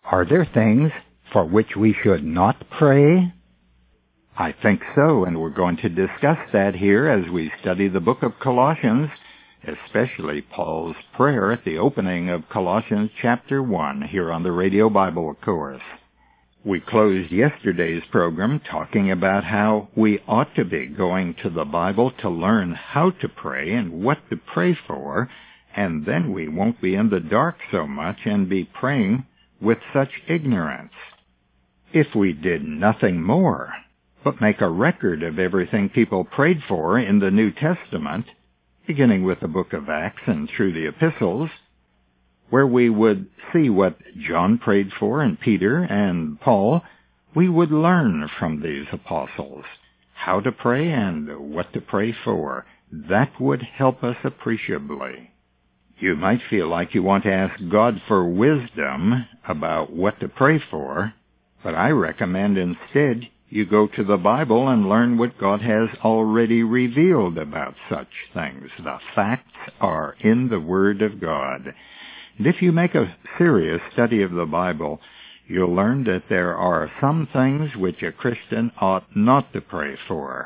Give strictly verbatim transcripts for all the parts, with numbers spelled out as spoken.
Are there things for which we should not pray? I think so, and we're going to discuss that here as we study the book of Colossians, especially Paul's prayer at the opening of Colossians chapter one here on the Radio Bible Course. We closed yesterday's program talking about how we ought to be going to the Bible to learn how to pray and what to pray for, and then we won't be in the dark so much and be praying with such ignorance. If we did nothing more but make a record of everything people prayed for in the New Testament, beginning with the book of Acts and through the epistles, where we would see what John prayed for and Peter and Paul, we would learn from these apostles how to pray and what to pray for. That would help us appreciably. You might feel like you want to ask God for wisdom about what to pray for, but I recommend instead you go to the Bible and learn what God has already revealed about such things. The facts are in the Word of God. And if you make a serious study of the Bible, you'll learn that there are some things which a Christian ought not to pray for.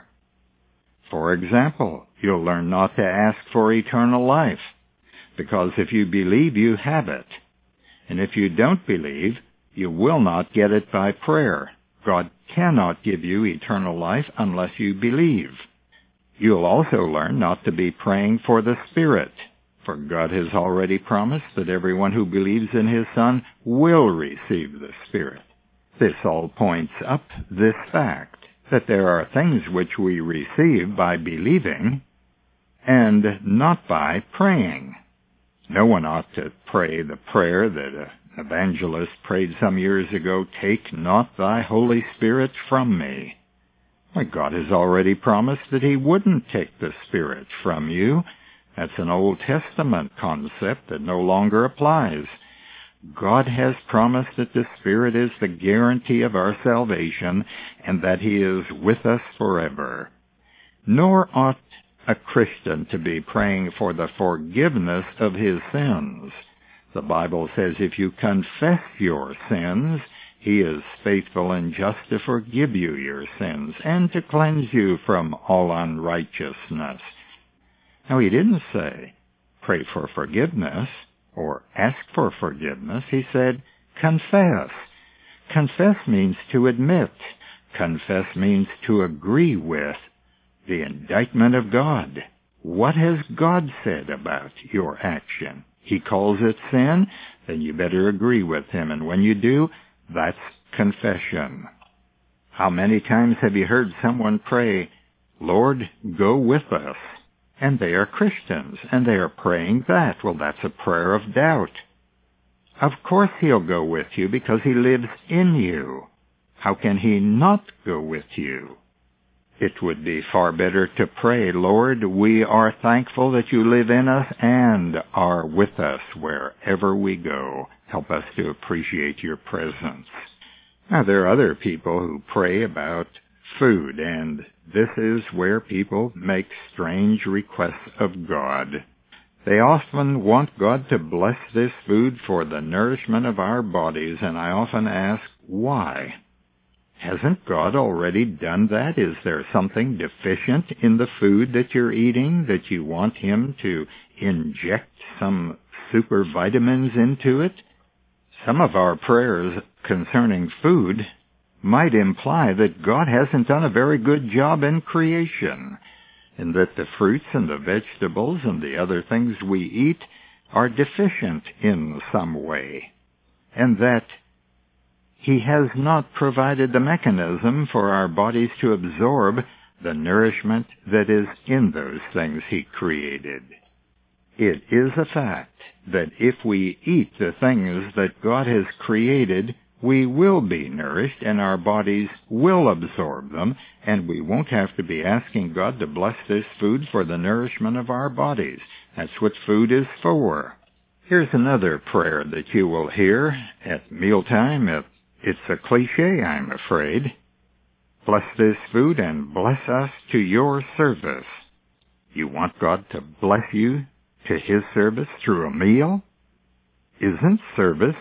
For example, you'll learn not to ask for eternal life, because if you believe, you have it. And if you don't believe, you will not get it by prayer. God cannot give you eternal life unless you believe. You'll also learn not to be praying for the Spirit, for God has already promised that everyone who believes in His Son will receive the Spirit. This all points up this fact, that there are things which we receive by believing and not by praying. No one ought to pray the prayer that an evangelist prayed some years ago, "Take not thy Holy Spirit from me." Well, God has already promised that He wouldn't take the Spirit from you. That's an Old Testament concept that no longer applies. God has promised that the Spirit is the guarantee of our salvation and that He is with us forever. Nor ought a Christian to be praying for the forgiveness of his sins. The Bible says if you confess your sins, He is faithful and just to forgive you your sins and to cleanse you from all unrighteousness. Now, He didn't say pray for forgiveness or ask for forgiveness. He said confess. Confess means to admit. Confess means to agree with the indictment of God. What has God said about your action? He calls it sin, then you better agree with Him. And when you do, that's confession. How many times have you heard someone pray, "Lord, go with us"? And they are Christians, and they are praying that. Well, that's a prayer of doubt. Of course He'll go with you because He lives in you. How can He not go with you? It would be far better to pray, "Lord, we are thankful that you live in us and are with us wherever we go. Help us to appreciate your presence." Now, there are other people who pray about food, and this is where people make strange requests of God. They often want God to bless this food for the nourishment of our bodies, and I often ask, why? Hasn't God already done that? Is there something deficient in the food that you're eating that you want Him to inject some super vitamins into it? Some of our prayers concerning food might imply that God hasn't done a very good job in creation, and that the fruits and the vegetables and the other things we eat are deficient in some way, and that He has not provided the mechanism for our bodies to absorb the nourishment that is in those things He created. It is a fact that if we eat the things that God has created, we will be nourished and our bodies will absorb them, and we won't have to be asking God to bless this food for the nourishment of our bodies. That's what food is for. Here's another prayer that you will hear at mealtime. It's a cliche, I'm afraid. "Bless this food and bless us to your service." You want God to bless you to His service through a meal? Isn't service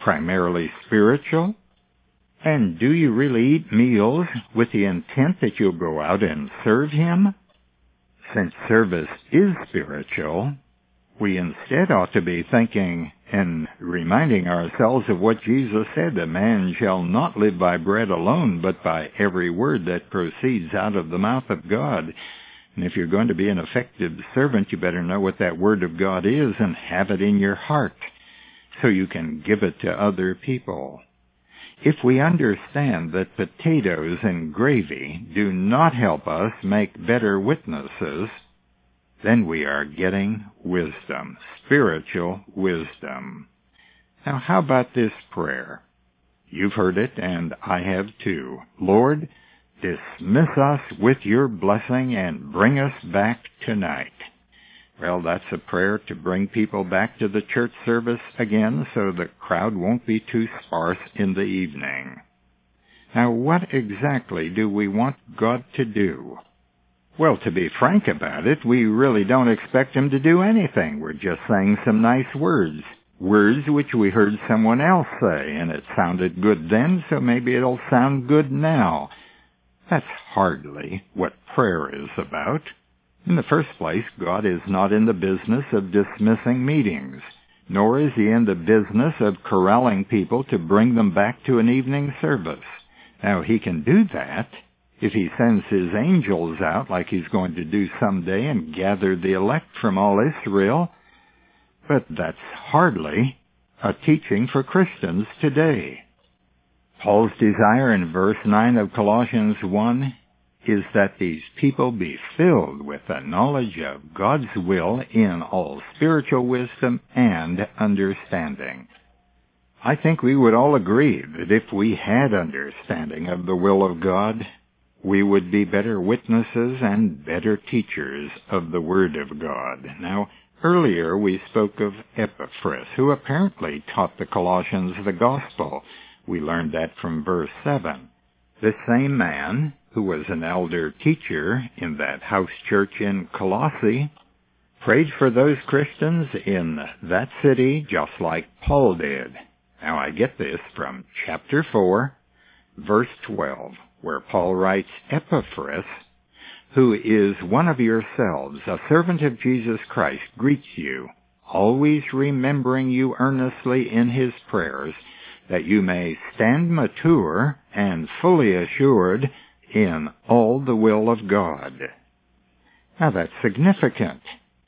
primarily spiritual? And do you really eat meals with the intent that you'll go out and serve Him? Since service is spiritual, we instead ought to be thinking and reminding ourselves of what Jesus said, "A man shall not live by bread alone, but by every word that proceeds out of the mouth of God." And if you're going to be an effective servant, you better know what that word of God is and have it in your heart so you can give it to other people. If we understand that potatoes and gravy do not help us make better witnesses, then we are getting wisdom, spiritual wisdom. Now, how about this prayer? You've heard it, and I have too. Lord, dismiss us with your blessing and bring us back tonight. Well, that's a prayer to bring people back to the church service again so the crowd won't be too sparse in the evening. Now, what exactly do we want God to do? Well, to be frank about it, we really don't expect Him to do anything. We're just saying some nice words. Words which we heard someone else say, and it sounded good then, so maybe it'll sound good now. That's hardly what prayer is about. In the first place, God is not in the business of dismissing meetings, nor is He in the business of corralling people to bring them back to an evening service. Now, He can do that if He sends His angels out like He's going to do someday and gather the elect from all Israel, but that's hardly a teaching for Christians today. Paul's desire in verse nine of Colossians one is that these people be filled with the knowledge of God's will in all spiritual wisdom and understanding. I think we would all agree that if we had understanding of the will of God, we would be better witnesses and better teachers of the Word of God. Now, earlier we spoke of Epaphras, who apparently taught the Colossians the gospel. We learned that from verse seven. This same man, who was an elder teacher in that house church in Colossae, prayed for those Christians in that city just like Paul did. Now I get this from chapter four, verse twelve, where Paul writes, "Epaphras, who is one of yourselves, a servant of Jesus Christ, greets you, always remembering you earnestly in his prayers, that you may stand mature and fully assured in all the will of God." Now that's significant.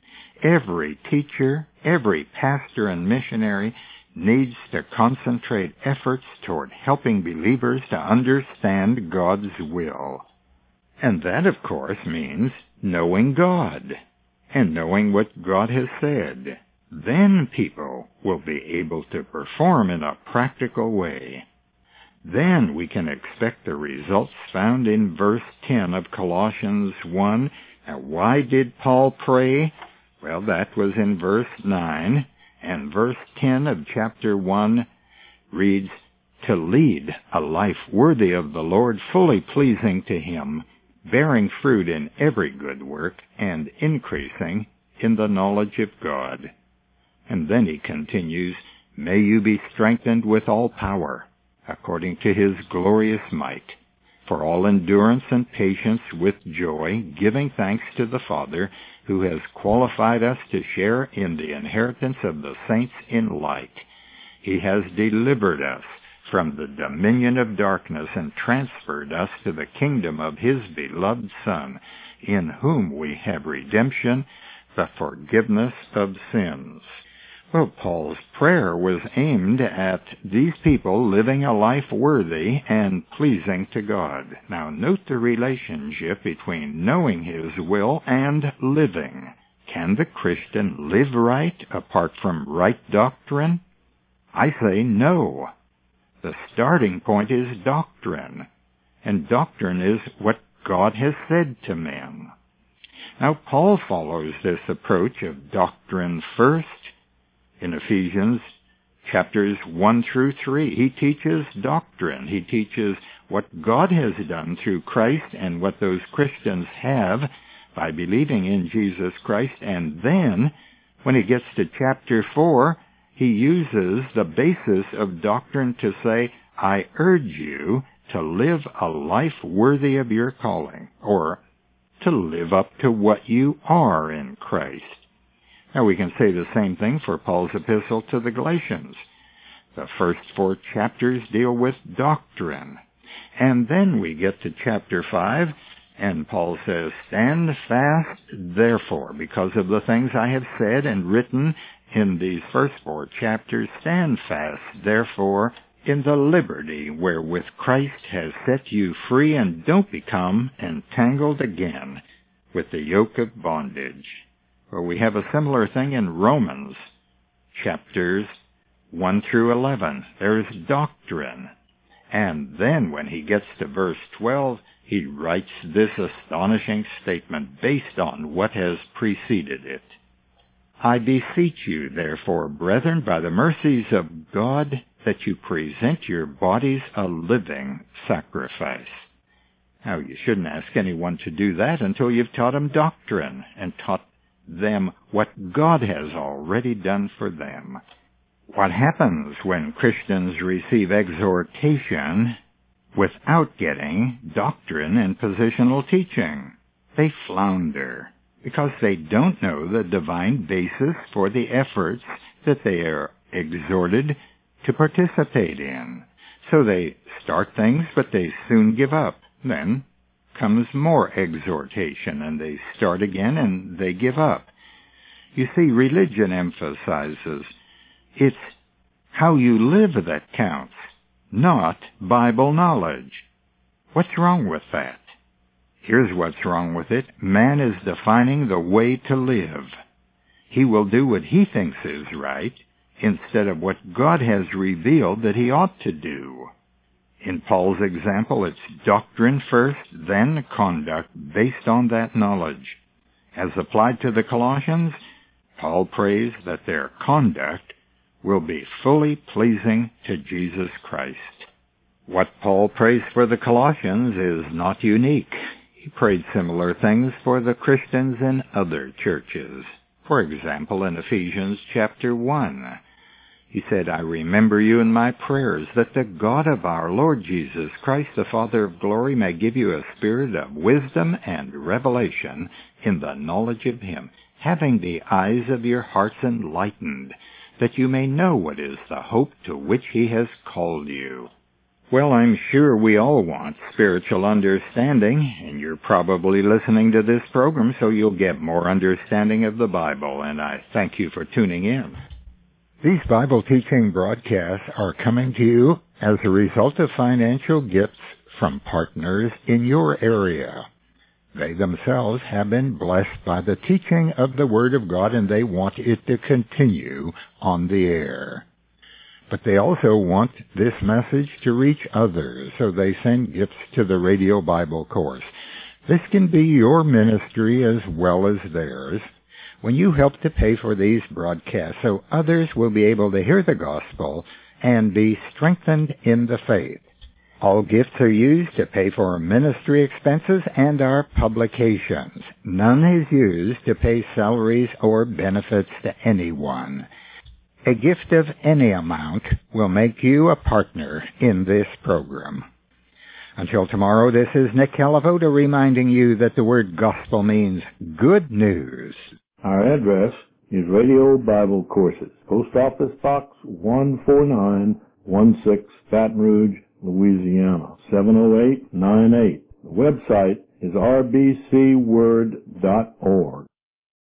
Every teacher, every pastor and missionary needs to concentrate efforts toward helping believers to understand God's will. And that, of course, means knowing God and knowing what God has said. Then people will be able to perform in a practical way. Then we can expect the results found in verse ten of Colossians one. Now, why did Paul pray? Well, that was in verse nine, and verse ten of chapter one reads, "To lead a life worthy of the Lord, fully pleasing to Him, bearing fruit in every good work, and increasing in the knowledge of God." And then he continues, "May you be strengthened with all power, according to His glorious might, for all endurance and patience with joy, giving thanks to the Father, who has qualified us to share in the inheritance of the saints in light. He has delivered us from the dominion of darkness and transferred us to the kingdom of His beloved Son, in whom we have redemption, the forgiveness of sins." Well, Paul's prayer was aimed at these people living a life worthy and pleasing to God. Now, note the relationship between knowing His will and living. Can the Christian live right apart from right doctrine? I say no. The starting point is doctrine, and doctrine is what God has said to men. Now, Paul follows this approach of doctrine first. In Ephesians chapters one through three, he teaches doctrine. He teaches what God has done through Christ and what those Christians have by believing in Jesus Christ. And then, when he gets to chapter four, he uses the basis of doctrine to say, I urge you to live a life worthy of your calling, or to live up to what you are in Christ. Now we can say the same thing for Paul's epistle to the Galatians. The first four chapters deal with doctrine. And then we get to chapter five, and Paul says, Stand fast, therefore, because of the things I have said and written in these first four chapters, stand fast, therefore, in the liberty wherewith Christ has set you free, and don't become entangled again with the yoke of bondage. Well, we have a similar thing in Romans, chapters one through eleven. There's doctrine. And then when he gets to verse twelve, he writes this astonishing statement based on what has preceded it. I beseech you, therefore, brethren, by the mercies of God, that you present your bodies a living sacrifice. Now, you shouldn't ask anyone to do that until you've taught them doctrine and taught them what God has already done for them. What happens when Christians receive exhortation without getting doctrine and positional teaching? They flounder because they don't know the divine basis for the efforts that they are exhorted to participate in. So they start things, but they soon give up. Then comes more exhortation, and they start again, and they give up. You see, religion emphasizes it's how you live that counts, not Bible knowledge. What's wrong with that? Here's what's wrong with it. Man is defining the way to live. He will do what he thinks is right instead of what God has revealed that he ought to do. In Paul's example, it's doctrine first, then conduct based on that knowledge. As applied to the Colossians, Paul prays that their conduct will be fully pleasing to Jesus Christ. What Paul prays for the Colossians is not unique. He prayed similar things for the Christians in other churches. For example, in Ephesians chapter one, he said, I remember you in my prayers, that the God of our Lord Jesus Christ, the Father of glory, may give you a spirit of wisdom and revelation in the knowledge of him, having the eyes of your hearts enlightened, that you may know what is the hope to which he has called you. Well, I'm sure we all want spiritual understanding, and you're probably listening to this program so you'll get more understanding of the Bible, and I thank you for tuning in. These Bible teaching broadcasts are coming to you as a result of financial gifts from partners in your area. They themselves have been blessed by the teaching of the Word of God, and they want it to continue on the air. But they also want this message to reach others, so they send gifts to the Radio Bible Course. This can be your ministry as well as theirs when you help to pay for these broadcasts so others will be able to hear the gospel and be strengthened in the faith. All gifts are used to pay for ministry expenses and our publications. None is used to pay salaries or benefits to anyone. A gift of any amount will make you a partner in this program. Until tomorrow, this is Nick Calavoda reminding you that the word gospel means good news. Our address is Radio Bible Courses, Post Office Box one four nine one six, Baton Rouge, Louisiana, seven oh eight nine eight. The website is r b c word dot org.